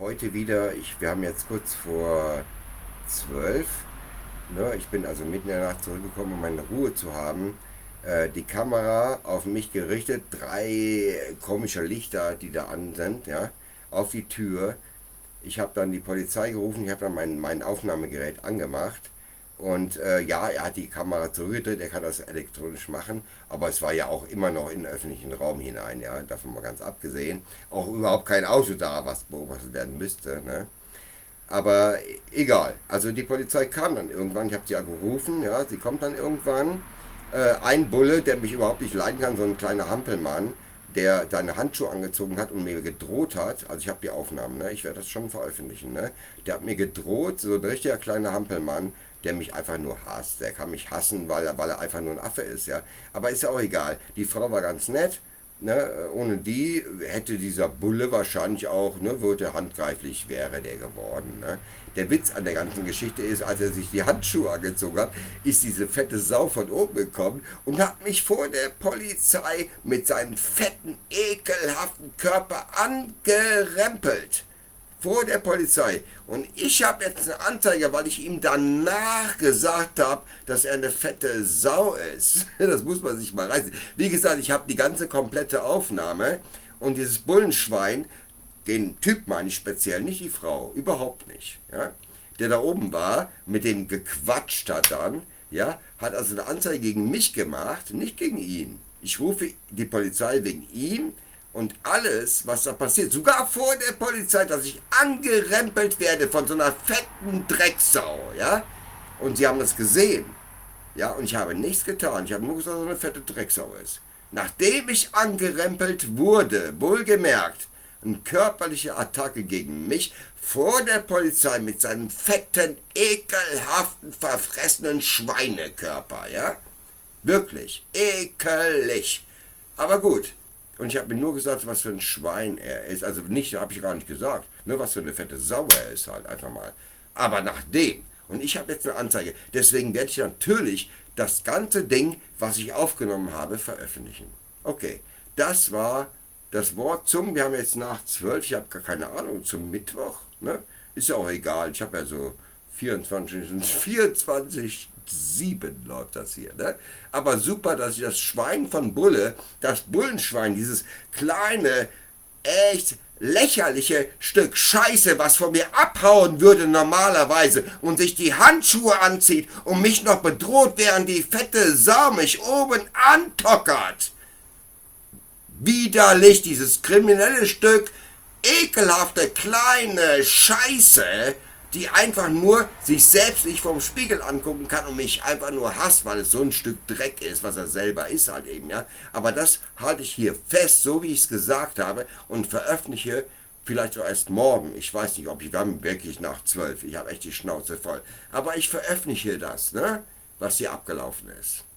Heute wieder, wir haben jetzt kurz vor 12. Ne? Ich bin also mitten in der Nacht zurückgekommen, um meine Ruhe zu haben. Die Kamera auf mich gerichtet, drei komische Lichter, die da an sind, ja, auf die Tür. Ich habe dann die Polizei gerufen, ich habe dann mein Aufnahmegerät angemacht. Und ja, er hat die Kamera zurückgedreht, er kann das elektronisch machen, aber es war ja auch immer noch in den öffentlichen Raum hinein, ja, davon mal ganz abgesehen. Auch überhaupt kein Auto da, was beobachtet werden müsste, ne? Aber egal, also die Polizei kam dann irgendwann, ich habe sie ja gerufen, ja, sie kommt dann irgendwann. Ein Bulle, der mich überhaupt nicht leiden kann, so ein kleiner Hampelmann, der seine Handschuhe angezogen hat und mir gedroht hat, also ich habe die Aufnahmen, ne, ich werde das schon veröffentlichen, ne, der hat mir gedroht, so ein richtiger kleiner Hampelmann, der mich einfach nur hasst, der kann mich hassen, weil er einfach nur ein Affe ist, ja, aber ist ja auch egal, die Frau war ganz nett, ne, ohne die hätte dieser Bulle wahrscheinlich auch, ne, würde handgreiflich wäre der geworden. Ne. Der Witz an der ganzen Geschichte ist, als er sich die Handschuhe angezogen hat, ist diese fette Sau von oben gekommen und hat mich vor der Polizei mit seinem fetten, ekelhaften Körper angerempelt vor der Polizei. Und ich habe jetzt eine Anzeige, weil ich ihm danach gesagt habe, dass er eine fette Sau ist. Das muss man sich mal reißen. Wie gesagt, ich habe die ganze komplette Aufnahme und dieses Bullenschwein, den Typ meine ich speziell, nicht die Frau, überhaupt nicht. Ja? Der da oben war, mit dem gequatscht hat dann, ja, hat also eine Anzeige gegen mich gemacht, nicht gegen ihn. Ich rufe die Polizei wegen ihm und alles, was da passiert, sogar vor der Polizei, dass ich angerempelt werde von so einer fetten Drecksau, ja. Und sie haben das gesehen, ja, und ich habe nichts getan. Ich habe nur gesagt, dass es eine fette Drecksau ist. Nachdem ich angerempelt wurde, wohlgemerkt, eine körperliche Attacke gegen mich vor der Polizei mit seinem fetten, ekelhaften, verfressenen Schweinekörper, ja? Wirklich, ekelig. Aber gut. Und ich habe mir nur gesagt, was für ein Schwein er ist. Also nicht, habe ich gar nicht gesagt. Nur was für eine fette Sau er ist halt einfach mal. Aber nachdem. Und ich habe jetzt eine Anzeige. Deswegen werde ich natürlich das ganze Ding, was ich aufgenommen habe, veröffentlichen. Okay, das war das Wort zum, wir haben jetzt nach 12, ich habe gar keine Ahnung, zum Mittwoch. Ne? Ist ja auch egal. Ich habe ja so 24/7 läuft das hier. Ne? Aber super, dass ich das Schwein von Bulle, das Bullenschwein, dieses kleine, echt lächerliche Stück Scheiße, was von mir abhauen würde normalerweise und sich die Handschuhe anzieht und mich noch bedroht, während die fette Sau mich oben antockert. Widerlich, dieses kriminelle Stück, ekelhafte kleine Scheiße, die einfach nur sich selbst nicht vom Spiegel angucken kann und mich einfach nur hasst, weil es so ein Stück Dreck ist, was er selber ist halt eben, ja. Aber das halte ich hier fest, so wie ich es gesagt habe und veröffentliche vielleicht auch erst morgen. Ich weiß nicht, ob ich dann wirklich nach 12. Ich habe echt die Schnauze voll. Aber ich veröffentliche das, ne, was hier abgelaufen ist.